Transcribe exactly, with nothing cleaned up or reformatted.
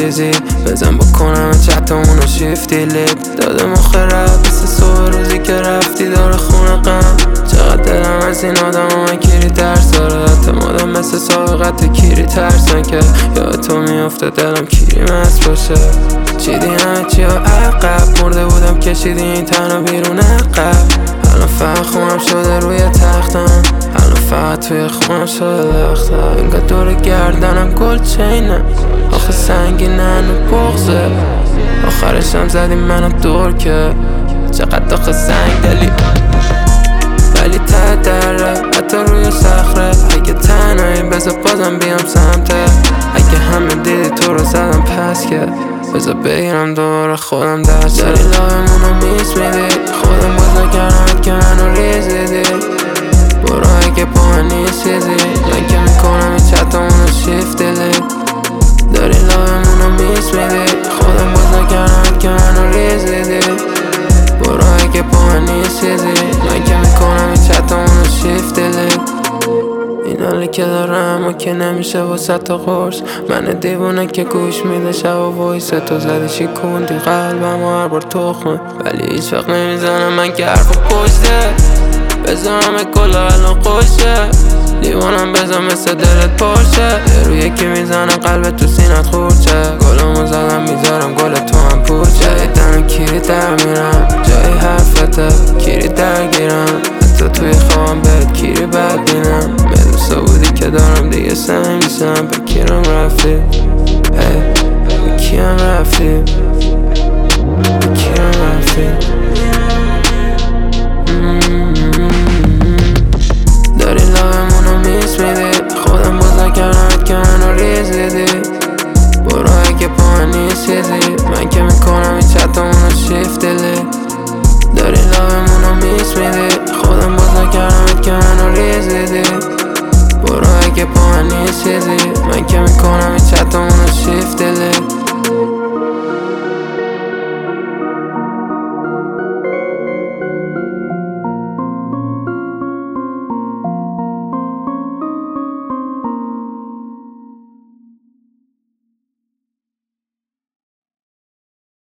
چیزی بزن بکنم چطمونو شیفتی لید داده مخرب بسه صبح روزی که رفتی داره خونه غم چقدر دلم از این آدم و من کیری ترس داره اعتمادم مثل سابقت کیری ترسن که یاد تو میافته دلم کیری مست باشه چیدی همه چی ها عقب مرده بودم کشیدی این تنها بیرون عقب الان فقط خونم شده روی تختم الان فقط توی خونم شده لختم انگار دور گردنم گل چینه آخه سنگینن و بغزه آخرشم زدی منو دور که چقدر آخه سنگ دلی ولی ته دره حتی روی صخره اگه تنهایی بذار بازم بیام سمته اگه همه دیدی تو رو زدم پس که بذار بگیرم دوباره خودم درس داری لاهمونو میس میدی خودم بازا کردمت که منو ریزیدی برو اگه با من نیست چیزی من که میکنم این چطمونو شیفت دلی داری لاهمونو میس میدی خودم بازا کردمت که منو ریزیدی برو اگه با من نیست چیزی من که میکنم این چطمونو شیفت دلی این حالی که دارم اما که نمیشه واسه تا قرص من دیوونه که گوش میده شب و وایس تو زدی شکوندی قلبم و هر بار تخمه ولی هیچ وقت نمیزنم من که حرف پشته بذار همه کلا الان خوشه لیوانم بذار مثل دلت پرشه یه رو یکی میزنم قلبت تو سینت خورچه گلمو زدم میذارم گل تو هم پورچه دم کیری در میرم جای حرفته کیری درگیرم حتی توی خوابم بهت کیری بد بینم مدوسا بودی که دارم دیگه سعی میشم به کیرم رفتی هی به کیم رفتی به کیم رفتی داری لاهمونو میس میدی خودم بازا کردمت که منو ریزیدی برو اگه با من نیست چیزی من که میکنم این چطمونو شیفت دلی داری لاهمونو میس میدی خودم بازا کردمت که منو ریزیدی برو اگه با من نیست چیزی من که میکنم این چطمونو شیفت دلی